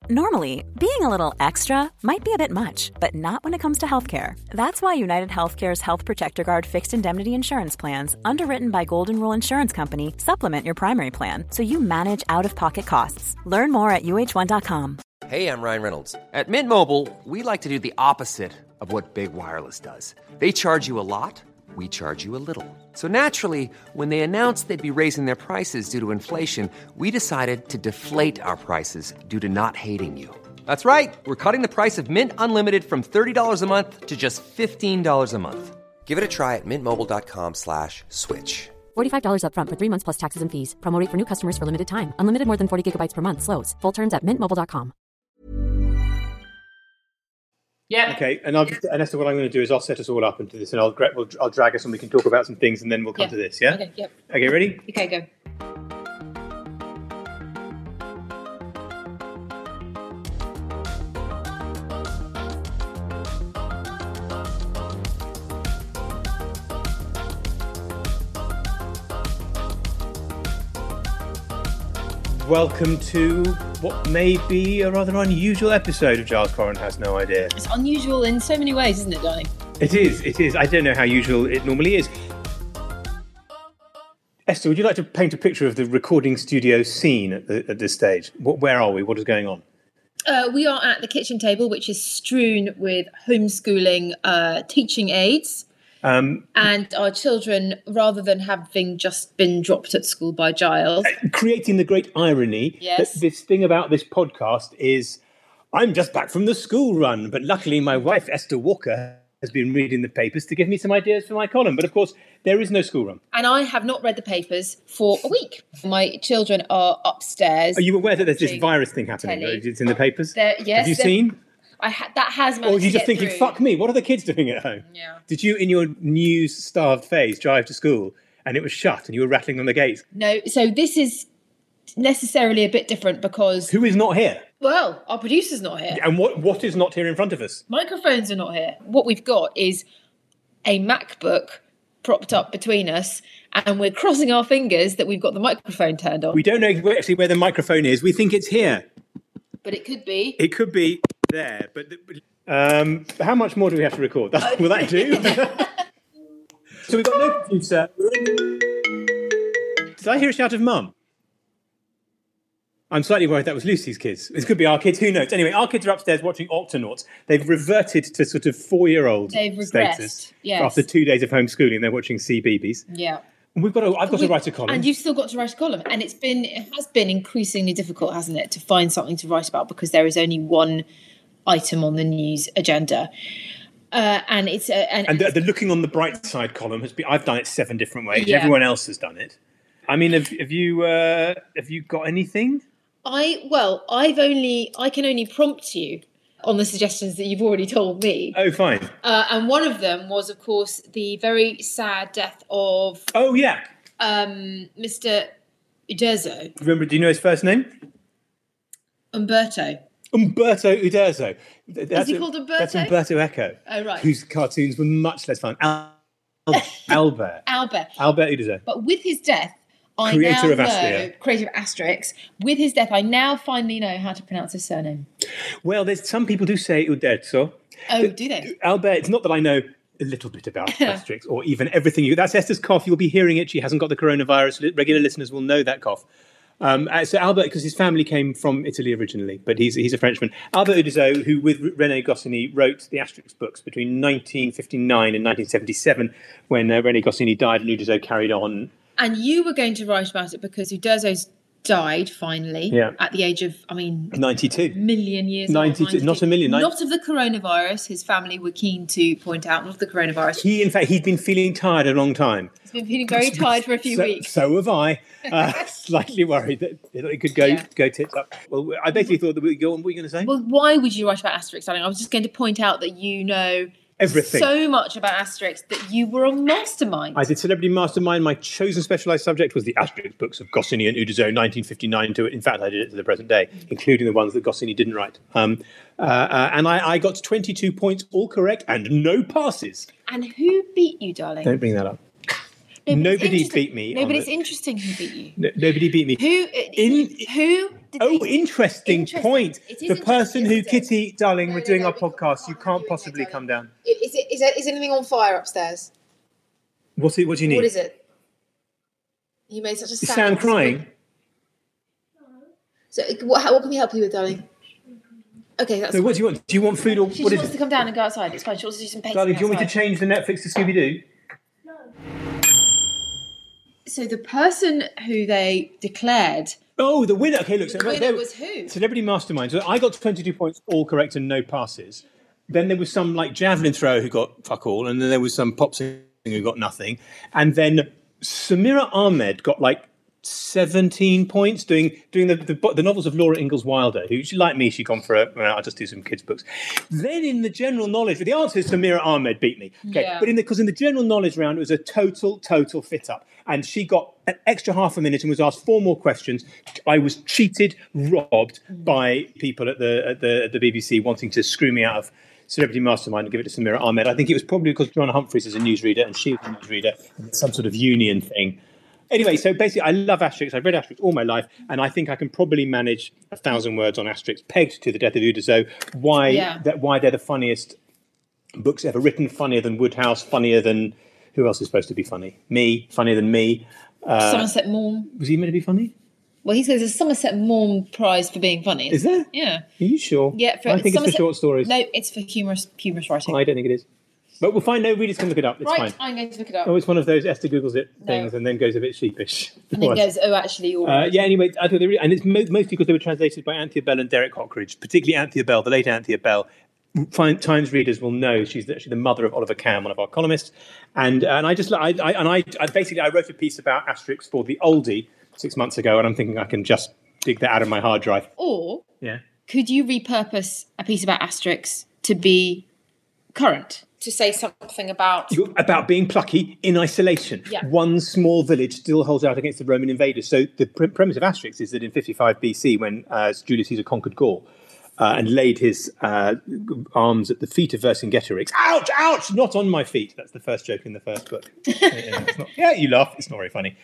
Normally, being a little extra might be a bit much, but not when it comes to healthcare. That's why United Healthcare's Health Protector Guard fixed indemnity insurance plans, underwritten by Golden Rule Insurance Company, supplement your primary plan so you manage out-of-pocket costs. Learn more at uh1.com. Hey, I'm Ryan Reynolds. At Mint Mobile, we like to do the opposite of what Big Wireless does. They charge you a lot, we charge you a little. So naturally, when they announced they'd be raising their prices due to inflation, we decided to deflate our prices due to not hating you. That's right. We're cutting the price of Mint Unlimited from $30 a month to just $15 a month. Give it a try at mintmobile.com/switch. $45 up front for 3 months plus taxes and fees. Promo rate for new customers for limited time. Unlimited more than 40 gigabytes per month. Slows full terms at mintmobile.com. Yeah. Okay, and Esther, what I'm going to do is I'll set us all up into this, and I'll drag us, and we can talk about some things, and then we'll come to this. Yeah. Okay. Yep. Okay. Ready? Okay. Go. Welcome to what may be a rather unusual episode of Giles Corran Has No Idea. It's unusual in so many ways, isn't it, darling? It is. I don't know how usual it normally is. Esther, would you like to paint a picture of the recording studio scene at this stage? Where are we? What is going on? We are at the kitchen table, which is strewn with homeschooling teaching aids. And our children, rather than having just been dropped at school by Giles. Creating the great irony that this thing about this podcast is, I'm just back from the school run, but luckily my wife, Esther Walker, has been reading the papers to give me some ideas for my column. But of course, there is no school run. And I have not read the papers for a week. My children are upstairs. Are you aware that there's this virus thing happening? It's in the papers? Yes. Have you seen? That has managed. Or are you to just get thinking, through. fuck me, what are the kids doing at home? Yeah. Did you, in your news-starved phase, drive to school and it was shut and you were rattling on the gates? No, so this is necessarily a bit different because... Who is not here? Well, our producer's not here. And what is not here in front of us? Microphones are not here. What we've got is a MacBook propped up between us, and we're crossing our fingers that we've got the microphone turned on. We don't know actually where the microphone is. We think it's here. But it could be. It could be there. But how much more do we have to record? Will that do? So we've got no producer. Did I hear a shout of mum? I'm slightly worried that was Lucy's kids. It could be our kids, who knows? Anyway, our kids are upstairs watching Octonauts. They've reverted to sort of 4-year-old status. Yes. After 2 days of homeschooling, they're watching CBeebies. Yeah. And I've got to write a column. And you've still got to write a column. And it has been increasingly difficult, hasn't it, to find something to write about because there is only one item on the news agenda. And it's the looking on the bright side column has been. I've done it 7 different ways. Yeah. Everyone else has done it. I mean, have you got anything? I can only prompt you on the suggestions that you've already told me. Oh, fine. And one of them was, of course, the very sad death of Mr. Uderzo. Remember? Do you know his first name? Umberto Uderzo. Is he called Umberto? That's Umberto Eco. Oh, right. Whose cartoons were much less fun. Albert Uderzo. But with his death, creator of Asterix. With his death, I now finally know how to pronounce his surname. Well, there's some people do say Uderzo. Oh, do they? Albert, it's not that I know a little bit about Asterix or even everything. That's Esther's cough. You'll be hearing it. She hasn't got the coronavirus. Regular listeners will know that cough. So Albert, because his family came from Italy originally, but he's a Frenchman. Albert Uderzo, who with René Goscinny wrote the Asterix books between 1959 and 1977, when René Goscinny died and Uderzo carried on. And you were going to write about it because Uderzo's died finally at the age of, 92. Million years 92, old. not a million. Not of the coronavirus, his family were keen to point out, not of the coronavirus. He'd been feeling tired a long time. He's been feeling very tired for a few weeks. So have I. Slightly worried that it could go tits up. Well, I basically thought that we'd go on. What were you going to say? Well, why would you write about Asterix, darling? I was just going to point out that you know everything. So much about Asterix that you were a mastermind. I did Celebrity Mastermind. My chosen specialised subject was the Asterix books of Goscinny and Uderzo, 1959 to, in fact, I did it to the present day, including the ones that Goscinny didn't write. And I got 22 points, all correct, and no passes. And who beat you, darling? Don't bring that up. Nobody beat me. No, but it's interesting who beat you. Nobody beat me. Interesting point. The person who, Kitty, darling, we're doing our podcast. You can't possibly come down. Is anything on fire upstairs? What's it? What do you need? What is it? You made such a sound. Is Sam crying? So what can we help you with, darling? Okay, that's. So what do you want? Do you want food or she what is it? She wants to come down and go outside. It's fine. She wants to do some pacing. Darling, do you want me to change the Netflix to Scooby-Doo? No. So the person who they declared. Oh, the winner. Okay, look. The winner was who? Celebrity Mastermind. So I got 22 points, all correct and no passes. Then there was some like javelin thrower who got fuck all, and then there was some pop singer who got nothing, and then Samira Ahmed got like 17 points doing the novels of Laura Ingalls Wilder, who, like me, she'd gone for I'll just do some kids' books. Then in the general knowledge, the answer is Samira Ahmed beat me. Okay, yeah. But because in the general knowledge round, it was a total fit up. And she got an extra half a minute and was asked 4 more questions. I was cheated, robbed by people at the BBC wanting to screw me out of Celebrity Mastermind and give it to Samira Ahmed. I think it was probably because Joanna Humphreys is a newsreader and she was a newsreader, some sort of union thing. Anyway, so basically, I love Asterix. I've read Asterix all my life, and I think I can probably manage 1,000 words on Asterix, pegged to The Death of Uderzo. Why they're the funniest books ever written, funnier than Woodhouse, funnier than... Who else is supposed to be funny? Me, funnier than me. Somerset Maugham. Was he meant to be funny? Well, there's a Somerset Maugham prize for being funny. Is there? Yeah. Are you sure? Yeah. I think it's for short stories. No, it's for humorous writing. I don't think it is. But we'll find. No, readers can look it up. It's fine. I'm going to look it up. Oh, it's one of those Esther Googles it things and then goes a bit sheepish. And then goes, actually, all right. Yeah, anyway, I thought and it's mostly because they were translated by Anthea Bell and Derek Cockridge, particularly Anthea Bell, the late Anthea Bell. Times readers will know she's actually the mother of Oliver Cam, one of our columnists, and I basically wrote a piece about Asterix for the Oldie 6 months ago, and I'm thinking I can just dig that out of my hard drive. Or could you repurpose a piece about Asterix to be current? To say something about being plucky in isolation. Yeah. One small village still holds out against the Roman invaders. So the premise of Asterix is that in 55 BC, when Julius Caesar conquered Gaul, and laid his arms at the feet of Vercingetorix. Ouch, ouch, not on my feet. That's the first joke in the first book. You laugh. It's not very funny.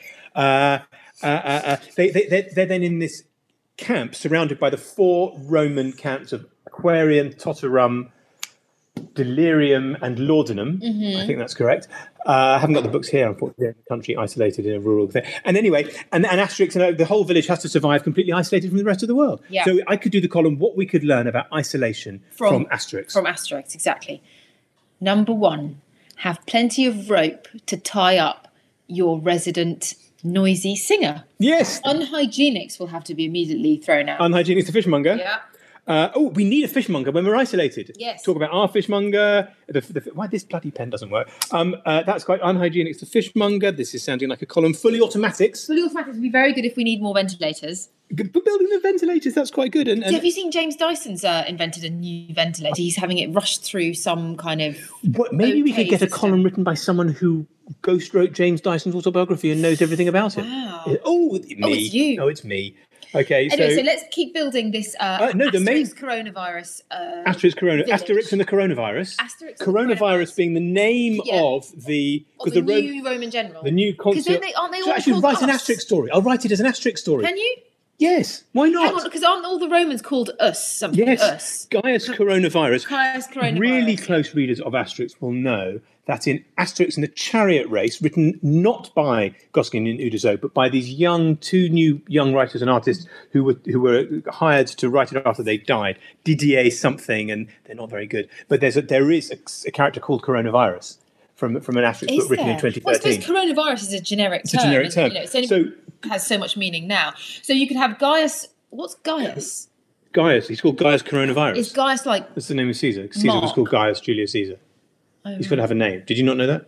They're then in this camp surrounded by the 4 Roman camps of Aquarium, Totarum, Delirium and Laudanum. Mm-hmm. I think that's correct. I haven't got the books here, unfortunately, in the country, isolated in a rural thing. And anyway, and Asterix, the whole village has to survive completely isolated from the rest of the world. Yeah. So I could do the column, what we could learn about isolation from Asterix. From Asterix, exactly. Number 1, have plenty of rope to tie up your resident noisy singer. Yes. Unhygienics will have to be immediately thrown out. Unhygienics, the fishmonger. Yeah. We need a fishmonger when we're isolated. Yes. Talk about our fishmonger. Why this bloody pen doesn't work? That's quite unhygienic. It's the fishmonger. This is sounding like a column. Fully automatics. Fully automatics would be very good if we need more ventilators. But building the ventilators, that's quite good. And have you seen James Dyson's invented a new ventilator? He's having it rushed through some kind of... Maybe we could get a column written by someone who ghost wrote James Dyson's autobiography and knows everything about it. Wow. Me. It's you. Oh, it's me. Okay, anyway, so let's keep building this Asterix coronavirus. Asterix corona, village. Asterix and the coronavirus. Asterix coronavirus being the name of the new Roman general, the new consul. Aren't they all actually called write us? an Asterix story. I'll write it as an Asterix story. Can you? Yes. Why not? Hang on, because aren't all the Romans called us something? Yes. Us. Gaius Coronavirus. Gaius Coronavirus. Really close readers of Asterix will know that in Asterix in the Chariot Race, written not by Goscinny and Uderzo, but by these two new young writers and artists who were hired to write it after they died, Didier something, and they're not very good. But there is a character called Coronavirus from an Asterix book written in 2013. Well, I suppose coronavirus is a generic term. It's a generic term. It has so much meaning now. So you could have Gaius. What's Gaius? Gaius. He's called Gaius Coronavirus. Is Gaius like... That's the name of Caesar. Caesar was called Gaius Julius Caesar. Oh, He's got to have a name. Did you not know that?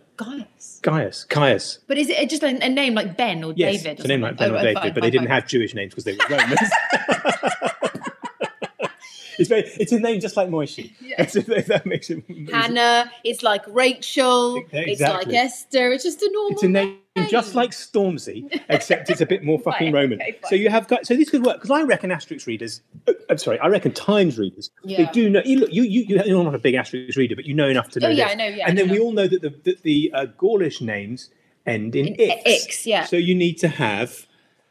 Gaius. But is it just a name like Ben or yes, David? It's a name like Ben or David, but they didn't have Jewish names because they were Romans. It's a name just like Moishi. Yeah. That makes it... Hannah, it's like Rachel, exactly. It's like Esther, it's just a normal It's a name just like Stormzy, except it's a bit more fucking Roman. Okay, so you have got... So this could work, because I reckon Asterix readers... I reckon Times readers, they do know... You're not a big Asterix reader, but you know enough to know I know, and then we all know that the Gaulish names end in ix. Yeah. So you need to have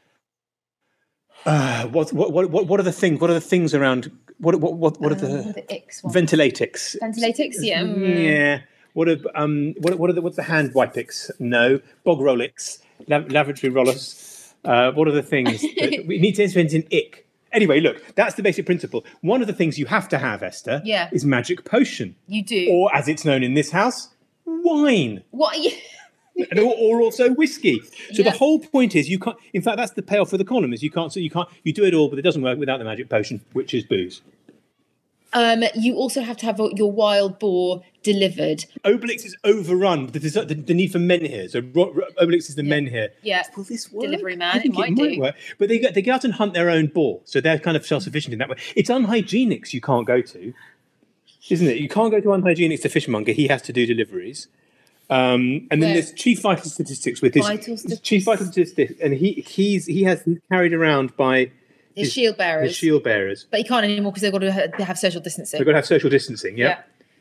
what are the things? What are the things around? What are the ix ones? Ventilatix? Ventilatix, yeah. Yeah. What's the hand wipix? No. Bog rollix. Lavatory rollers. What are the things that we need to end in ick? Anyway, look, that's the basic principle. One of the things you have to have, Esther, is magic potion. You do. Or, as it's known in this house, wine. What? or also whiskey. So the whole point is you can't. In fact, that's the payoff for the column is you can't. So you do it all, but it doesn't work without the magic potion, which is booze. You also have to have your wild boar delivered. Obelix is overrun. The need for men here. So Obelix is the men here. Yeah. Will this work? Delivery man. It might work. But they go out and hunt their own boar, so they're kind of self-sufficient in that way. It's Unhygienics you can't go to, isn't it? You can't go to Unhygienics to Fishmonger. He has to do deliveries. And then there's Chief Vital Statistics with his Chief Vital Statistics, and he's carried around by his shield bearers. His shield bearers, but he can't anymore because they've got to have social distancing. They've got to have social distancing. Yeah.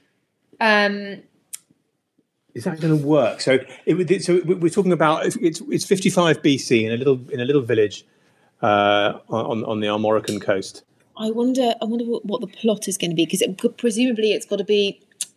Is that going to work? So we're talking about it's 55 BC in a little village on the Armorican coast. I wonder what the plot is going to be because presumably it's got to be.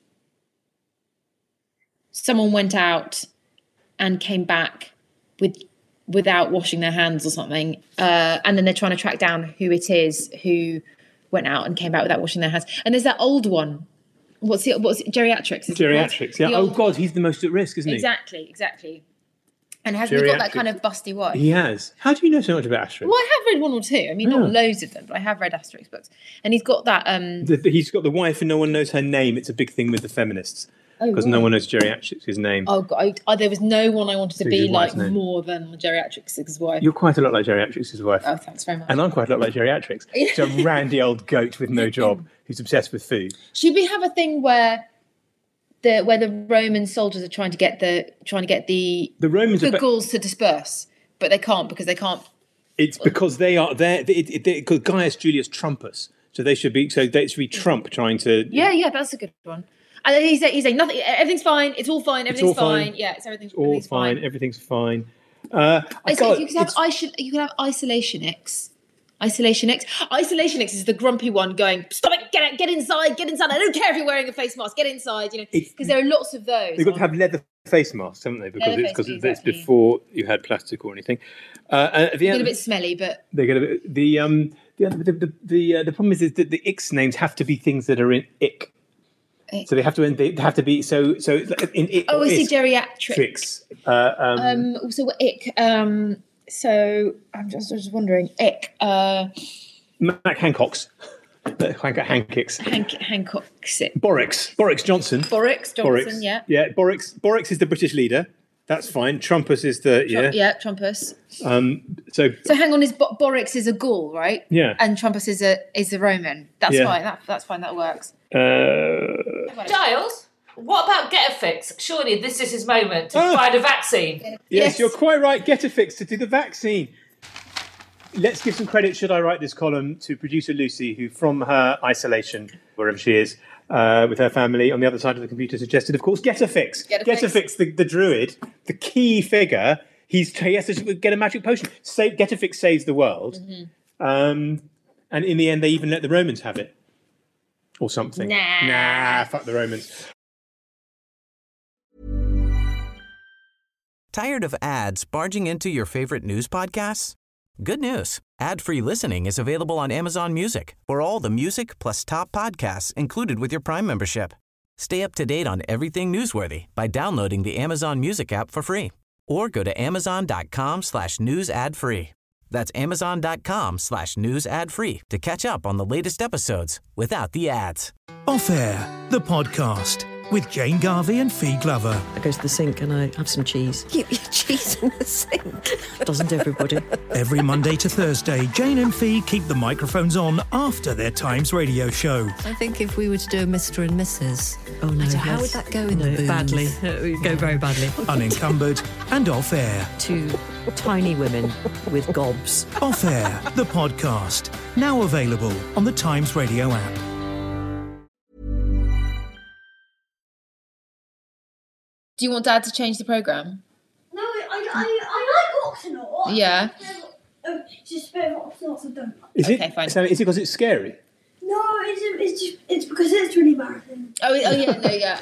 Someone went out and came back without washing their hands or something, and then they're trying to track down who it is who went out and came back without washing their hands. And there's that old one. What's it? Geriatrics. Geriatrics. Yeah. Oh God, he's the most at risk, isn't he? Exactly. And hasn't he got that kind of busty wife? He has. How do you know so much about Asterix? Well, I have read one or two. I mean, not loads of them, but I have read Asterix books. And he's got that. He's got the wife, and no one knows her name. It's a big thing with the feminists. Because no one knows Geriatrix' name. Oh, God. There was no one I wanted to be like more than Geriatrix' wife. You're quite a lot like Geriatrix' wife. Oh, thanks very much. And I'm quite a lot like Geriatrix. She's a randy old goat with no job who's obsessed with food. Should we have a thing where the Roman soldiers are trying to get the Gauls to disperse, but they can't because they can't. It's because they are there. Because Gaius Julius Trumpus, so they should be. So they should be Trump trying to. Yeah, that's a good one. And he's saying nothing. Everything's fine. It's all fine. Everything's fine. Yeah, everything's fine. Everything's fine. You could have Isolation X. Isolation X is the grumpy one going, stop it, get inside. I don't care if you're wearing a face mask, get inside, because there are lots of those. They've got to have leather face masks, haven't they? Because it's before you had plastic or anything. They get a bit smelly, but they get a bit. The problem is that the X names have to be things that are in ick. So they have to be so in ick. Oh, I see geriatrics. Also ick. So I'm just wondering, ick. Mac Hancock's. Hankicks. Hancock's. Boris Johnson. Boris Johnson, yeah. Yeah, Boris is the British leader. That's fine. Trumpus is the Trumpus. So hang on, Boris is a Gaul, right? Yeah. And Trumpus is a Roman. That's fine. That's fine. That works. Giles, what about Getafix? Surely this is his moment to find a vaccine. Yes, you're quite right. Getafix to do the vaccine. Let's give some credit, should I write this column, to producer Lucy, who from her isolation, wherever she is, with her family on the other side of the computer, suggested, of course, Getafix. Getafix, the druid, the key figure. He has to get a magic potion. Getafix saves the world. Mm-hmm. And in the end, they even let the Romans have it. Or something. Nah, fuck the Romans. Tired of ads barging into your favorite news podcasts? Good news. Ad-free listening is available on Amazon Music for all the music plus top podcasts included with your Prime membership. Stay up to date on everything newsworthy by downloading the Amazon Music app for free or go to amazon.com/news ad free. That's amazon.com/news ad free to catch up on the latest episodes without the ads. Off Air, the podcast with Jane Garvey and Fee Glover. I go to the sink and I have some cheese. You eat cheese in the sink? Doesn't everybody? Every Monday to Thursday, Jane and Fee keep the microphones on after their Times radio show. I think if we were to do a Mr. and Mrs. Oh no, how would that go in the booth? Badly. It would go very badly. Unencumbered and Off Air. Two tiny women with gobs. Off Air, the podcast. Now available on the Times radio app. Do you want Dad to change the programme? No, I like Octonauts. Yeah. Just a bit of Octonauts I don't like. Is it? Okay, fine. So is it because it's scary? No, it's because it's really marathon. Oh yeah, no, yeah.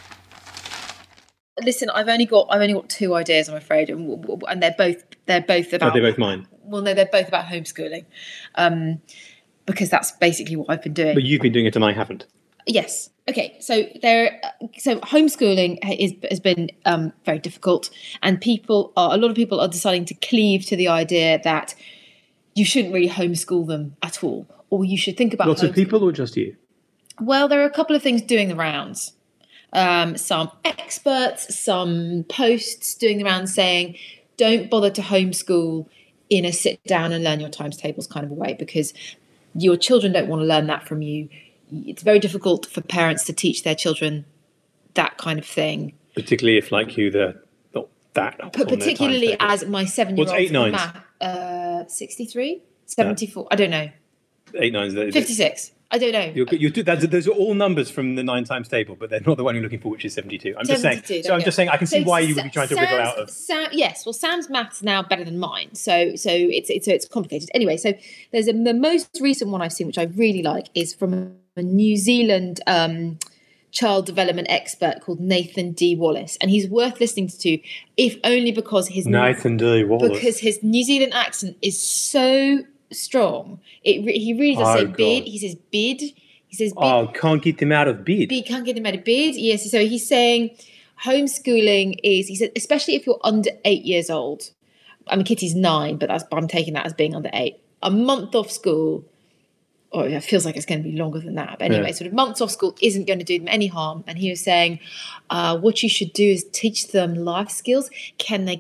Listen, I've only got 2 ideas, I'm afraid, and they're both about. They're both mine. Well, no, they're both about homeschooling, because that's basically what I've been doing. But you've been doing it and I haven't. Yes. Okay. So homeschooling has been very difficult, and a lot of people are deciding to cleave to the idea that you shouldn't really homeschool them at all, or you should think about Lots of people, or just you? Well, there are a couple of things doing the rounds. Some experts, some posts doing the rounds saying, don't bother to homeschool in a sit down and learn your times tables kind of a way, because your children don't want to learn that from you. It's very difficult for parents to teach their children that kind of thing. Particularly if, like you, they're not that. Particularly as my 7-year-old. What's 8 nines? 63? 74? Yeah. I don't know. 8 nines. 56. I don't know. Those are all numbers from the 9 times table, but they're not the one you're looking for, which is 72. I'm just saying. I'm just saying I can see why you would be trying to wriggle out of. Yes, well, Sam's maths now better than mine, so it's complicated. Anyway, so there's the most recent one I've seen, which I really like, is from a New Zealand child development expert called Nathan D. Wallace, and he's worth listening to, if only because his New Zealand accent is so strong. He really does say bid. He says bid. He says bid. Oh, can't get them out of bed. Can't get them out of bed. Yes. So he's saying homeschooling is, he said, especially if you're under 8 years old. I mean, Kitty's 9, but I'm taking that as being under 8. A month off school, or it feels like it's going to be longer than that. But anyway, sort of months off school isn't going to do them any harm. And he was saying, what you should do is teach them life skills. Can they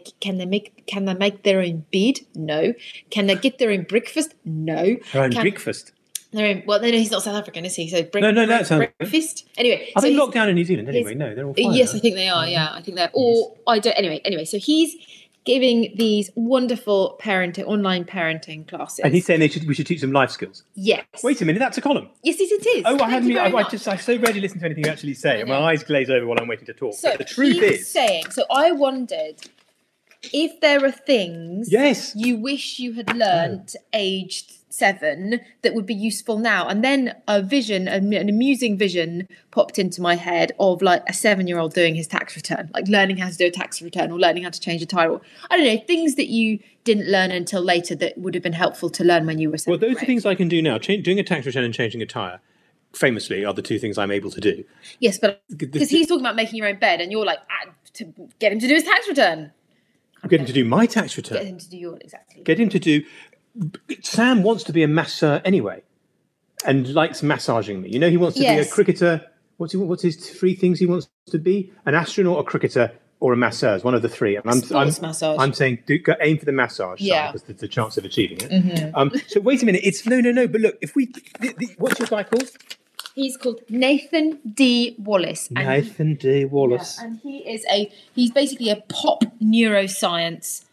make their own bed? No. Can they get their own breakfast? No. Their own breakfast? Well, no, he's not South African, is he? So breakfast. Anyway, are they locked down in New Zealand anyway? No, they're all fine. Yes, I think they are. Yeah, I think they're. Or I don't. Anyway, so he's giving these wonderful online parenting classes. And he's saying we should teach them life skills. Yes. Wait a minute, that's a column. Yes, it is. Oh, I so rarely listen to anything you actually say, and my eyes glaze over while I'm waiting to talk. So but the truth is saying. So I wondered if there are things you wish you had learnt aged 7 that would be useful now. And then an amusing vision popped into my head of like a 7-year-old doing his tax return, like learning how to do a tax return or learning how to change a tire, or I don't know, things that you didn't learn until later that would have been helpful to learn when you were 7. Well, those are things I can do now. Doing a tax return and changing a tire, famously, are the 2 things I'm able to do. Yes, but because he's talking about making your own bed and you're like, to get him to do his tax return. Get him to do my tax return. Get him to do yours, exactly. Get him to do... Sam wants to be a masseur anyway, and likes massaging me. You know, he wants to be a cricketer. What's his 3 things he wants to be? An astronaut, a cricketer, or a masseur. One of the 3. And I'm saying aim for the massage side, because there's a chance of achieving it. Mm-hmm. So wait a minute. It's no. But look, if we, what's your guy called? He's called Nathan D. Wallace. Nathan D. Wallace. Yeah, and he's basically a pop neuroscience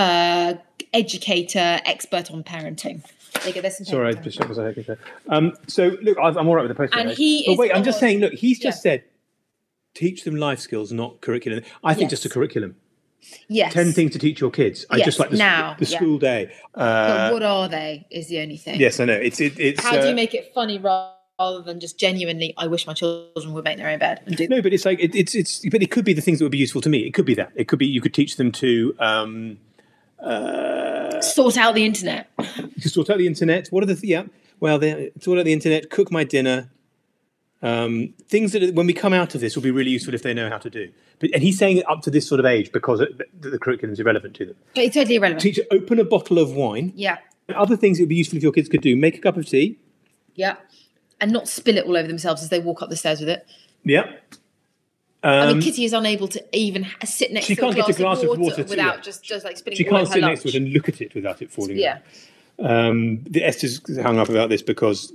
educator, expert on parenting. Sorry, was I hoping so? So look, I'm all right with the post. And I'm just saying. Look, he's just said, teach them life skills, not curriculum. I think just a curriculum. Yes. 10 things to teach your kids. I just like the school day. But what are they? Is the only thing. Yes, I know. It's. How do you make it funny rather than just genuinely? I wish my children would make their own bed and do. No, but it's like it's. But it could be the things that would be useful to me. It could be that. It could be you could teach them to. Sort out the internet. You can sort out the internet. What are the sort out the internet, cook my dinner. Things that when we come out of this will be really useful if they know how to do. And he's saying it up to this sort of age because the curriculum is irrelevant to them. But it's totally irrelevant. Open a bottle of wine. Yeah. Other things that would be useful if your kids could do: make a cup of tea. Yeah. And not spill it all over themselves as they walk up the stairs with it. Yeah. I mean, Kitty is unable to even sit next to a glass of water without just like spilling it all over her lunch. She can't sit next to it and look at it without it falling out. The Esther's hung up about this because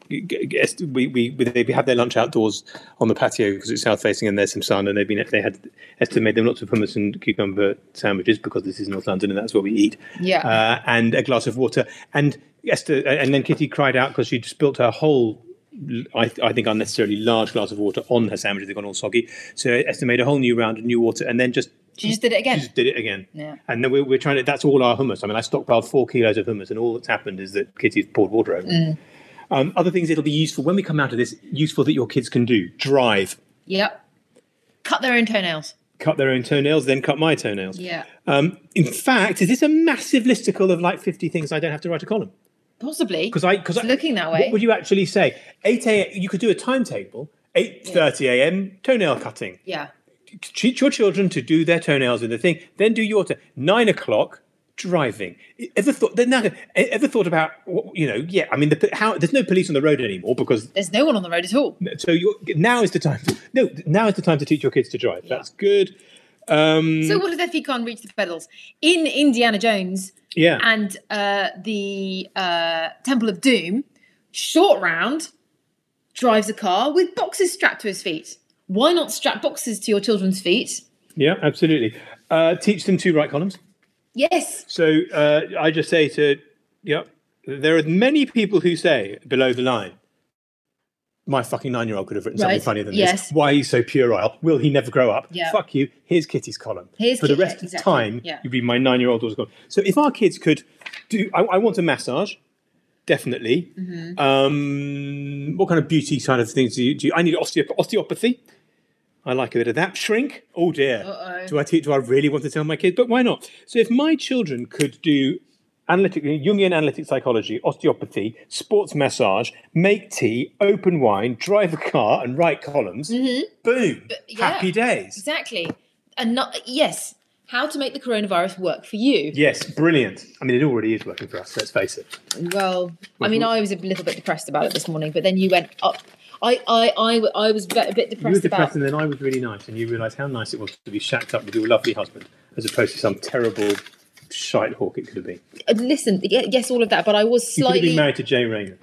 we have their lunch outdoors on the patio because it's south facing and there's some sun, and Esther made them lots of hummus and cucumber sandwiches because this is North London and that's what we eat. Yeah. And a glass of water. And Esther and then Kitty cried out because she'd spilt her whole, I think unnecessarily large glass of water on her sandwiches. They'd gone all soggy. So Esther made a whole new round of new water and then just She just did it again. She just did it again. Yeah. And then we're trying to. That's all our hummus. I mean, I stockpiled 4 kilos of hummus, and all that's happened is that Kitty's poured water over it. Other things it'll be useful when we come out of this. Useful that your kids can do: drive. Yep. Cut their own toenails. Cut their own toenails, then cut my toenails. Yeah. In fact, is this a massive listicle of like 50 things I don't have to write a column? Possibly. Because it's looking that way. What would you actually say? 8 a.m. You could do a timetable. 8:30 a.m. toenail cutting. Yeah. Teach your children to do their toenails in the thing. Then do your 9 o'clock driving. Ever thought about Yeah, I mean, there's no police on the road anymore because there's no one on the road at all. So now is the time. Now is the time to teach your kids to drive. Yeah. That's good. So what if their feet can't reach the pedals? In Indiana Jones and the Temple of Doom, Short Round drives a car with boxes strapped to his feet. Why not strap boxes to your children's feet? Yeah, absolutely. Teach them to write columns. Yes. So I just say there are many people who say below the line, my fucking 9-year-old could have written something funnier than this. Why are you so puerile? Will he never grow up? Yeah. Fuck you. Here's Kitty's column. For the rest of the time, you read my 9-year-old daughter's column. So if our kids could do... I want a massage, definitely. Mm-hmm. What kind of beauty kind of things do you... I need osteopathy. I like a bit of that. Shrink? Oh, dear. Uh-oh. Do I really want to tell my kids? But why not? So if my children could do Jungian analytic psychology, osteopathy, sports massage, make tea, open wine, drive a car, and write columns, boom, happy days. Exactly. And how to make the coronavirus work for you. Yes, brilliant. I mean, it already is working for us, let's face it. Well, I mean, I was a little bit depressed about it this morning, but then you went up. I was a bit depressed. You were depressed, and then I was really nice, and you realised how nice it was to be shacked up with your lovely husband, as opposed to some terrible shite hawk it could have been. Listen, yes, all of that, but I was slightly... You could have been married to Jay Rayner.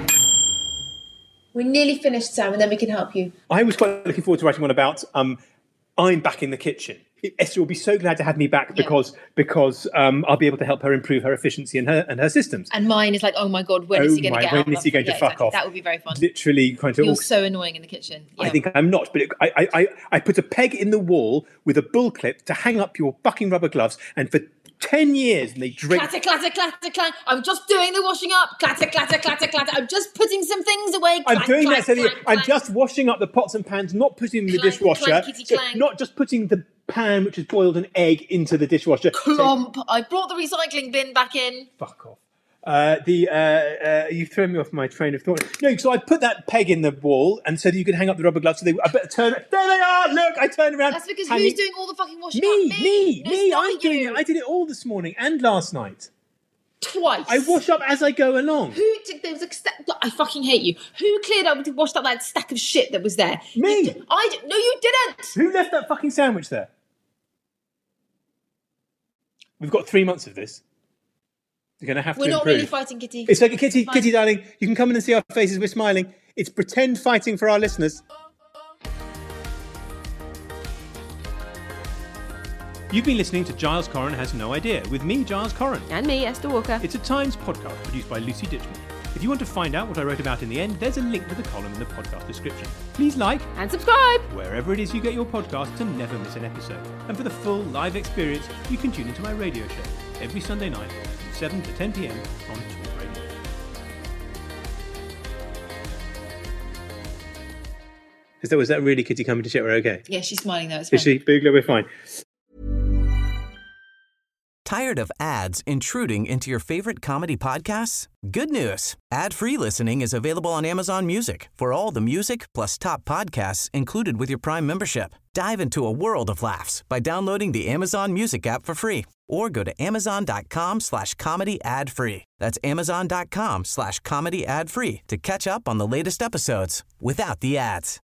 We're nearly finished, Sam, and then we can help you. I was quite looking forward to writing one about I'm back in the kitchen. Esther will be so glad to have me back because I'll be able to help her improve her efficiency and her systems. And mine is like, oh my God, when is he going to get out? When is he going to fuck off? That would be very fun. Literally kind of... You're so annoying in the kitchen. Yeah. I think I'm not, but I put a peg in the wall with a bull clip to hang up your fucking rubber gloves, and for 10 years and they drink... Clatter, clatter, clatter, clatter. I'm just doing the washing up. Clatter, clatter, clatter, clatter. I'm just putting some things away. I'm doing that, so I'm just washing up the pots and pans, not putting them in the dishwasher. Not just putting the pan which has boiled an egg into the dishwasher. Clomp. I brought the recycling bin back in. Fuck off. You've thrown me off my train of thought. No, so I put that peg in the wall, and so that you can hang up the rubber gloves. So I better turn. There they are. Look, I turned around. That's because who's doing all the fucking washing up? Me. I'm doing it. I did it all this morning and last night. Twice. I wash up as I go along. I fucking hate you. Who cleared up and washed up that stack of shit that was there? Me. No, you didn't. Who left that fucking sandwich there? We've got 3 months of this. You're going to have to improve. We're not really fighting, Kitty. It's like a Kitty, darling. You can come in and see our faces. We're smiling. It's pretend fighting for our listeners. You've been listening to Giles Corran Has No Idea with me, Giles Corran. And me, Esther Walker. It's a Times podcast produced by Lucy Ditchman. If you want to find out what I wrote about in the end, there's a link to the column in the podcast description. Please like and subscribe wherever it is you get your podcasts to never miss an episode. And for the full live experience, you can tune into my radio show every Sunday night from 7 to 10 p.m. on Talk Radio. Was that really Kitty coming to check we're okay? Yeah, she's smiling though. It's fine. Is she? Boogler, we're fine. Tired of ads intruding into your favorite comedy podcasts? Good news. Ad-free listening is available on Amazon Music for all the music plus top podcasts included with your Prime membership. Dive into a world of laughs by downloading the Amazon Music app for free or go to amazon.com/comedy ad-free. That's amazon.com/comedy ad-free to catch up on the latest episodes without the ads.